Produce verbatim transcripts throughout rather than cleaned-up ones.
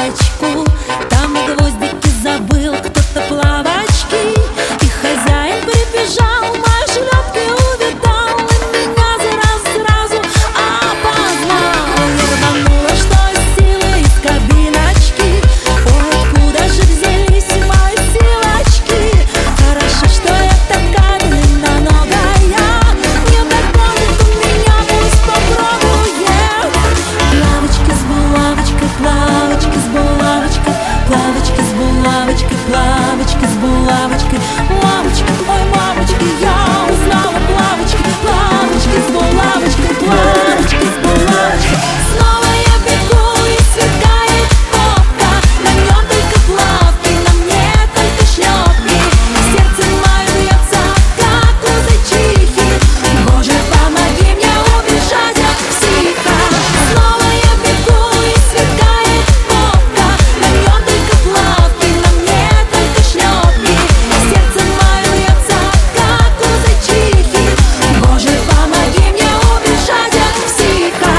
лавочку. Там на гвоздике забыл кто-то плавочки, и хозяин прибежал, мои шлепки увидал, и меня сразу-сразу опознал. Я рванула, что из силы из кабиночки. Ой, откуда же взялись мои силочки? Хорошо, что я такая длинноногая, не догонит у меня, пусть попробует. Плавочки с булавочкой, плавочки с булавочкой, плавочки с булавочкой, плавочки с булавочкой. Мамочка, ой, мамочки, я узнала плавочки, плавочки с булавочкой, плавочки с булавочкой. Снова я бегу, и сверкает попка, на нем только плавки, на мне только шлепки. Сердце мое бьется, как у зайчихи. Боже, помоги мне убежать от психа. Снова я бегу, и сверкает попка, на нем только плавки, на мне только шлепки. Сердце мое бьется, как у зайчихи. Боже, помоги мне убежать от психа.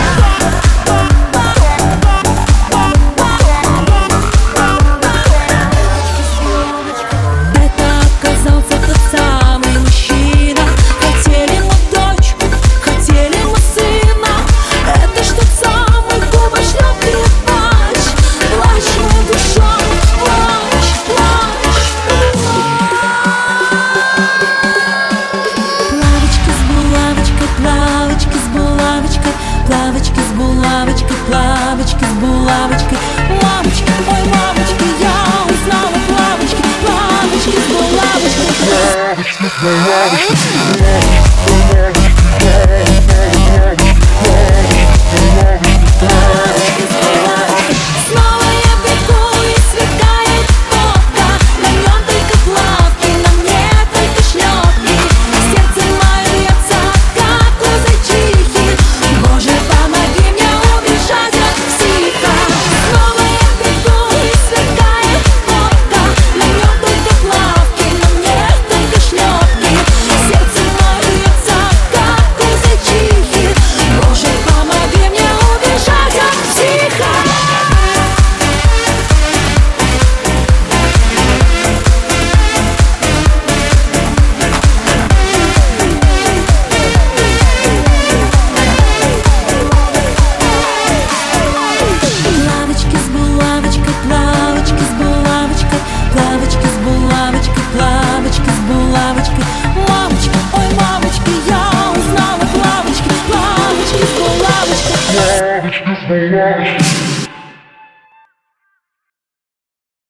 Это оказался тот самый мужчина. Хотели мы дочку, хотели мы сына. Это ж тот самый губа шлепки плач. Плачь, моя душа, плачь, плачь. Плавочка с булавочкой, плавочки с булавочкой, плавочки с булавочкой, плавочки с булавочкой. Мамочки, ой, мамочки, я узнала плавочки, плавочки с булавочкой. Снова я бегу, и сверкает попка, на нем только плавки, на мне только шлепки. Сердце мое бьется, как у зайчихи. Боже, помоги мне убежать от психа. Снова я бегу, и сверкает попка, на нем только плавки, на мне только шлепки. Сердце мое бьется, как у зайчихи. Боже, помоги мне убежать от психа. Плавочки с булавочкой, плавочки с булавочкой, плавочки с булавочкой, плавочки с булавочкой. Мамочка, ой, мамочки, я узнала плавочки, плавочки с булавочкой. Плавочки с булавочкой.